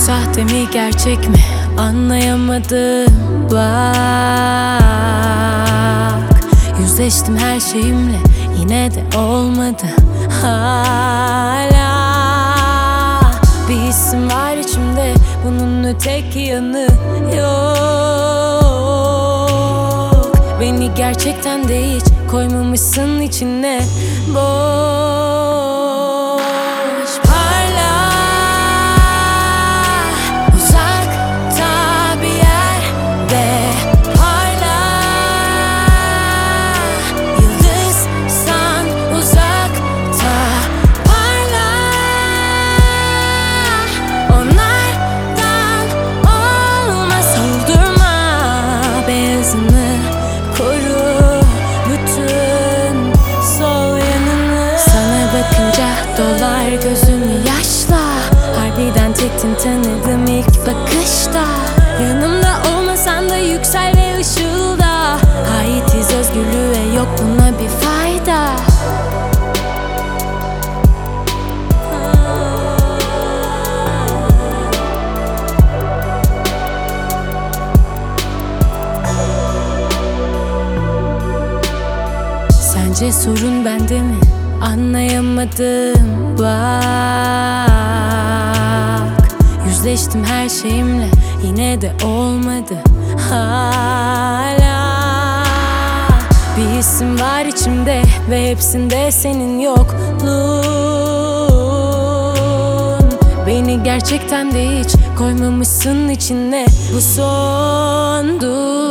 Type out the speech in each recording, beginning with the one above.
Sahte mi gerçek mi anlayamadım. Bak, yüzleştim her şeyimle, yine de olmadı. Hala bir isim var içimde, bunun öteki yanı yok. Beni gerçekten de hiç koymamışsın içine. Boş parla, uzakta bir yerde parla. Yıldızsan uzakta parla. Onlardan olmaz, soldurma beyazını, koru bütün sol yanını. Sana bakınca dolar gözüm yaşla, harbiden tektin tanıdım ilk bakışta. Yanımda olmasan da yüksel ve ışılda. Aitiz özgürlüğe, yok buna bir fayda. Sence sorun bende mi? Anlayamadım. Bak, yüzleştim her şeyimle, yine de olmadı. Hala bir isim var içimde ve hepsinde senin yokluğun. Beni gerçekten de hiç koymamışsın içine. Bu sondu.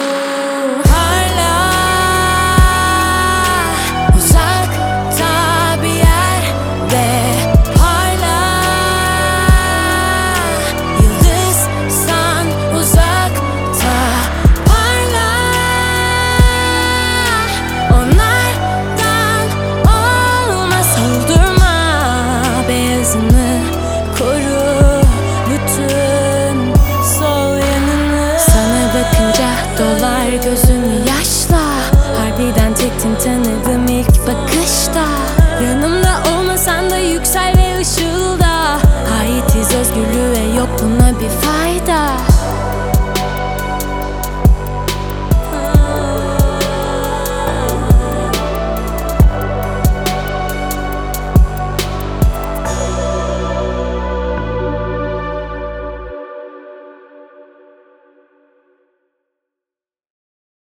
Koru bütün sol yanını. Sana bakınca dolar gözüm yaşla, harbiden tektin tanıdım ilk bakışta. Yanımda olmasan da yüksel ve ışılda. Aitiz özgürlüğe, yok buna bir fayda.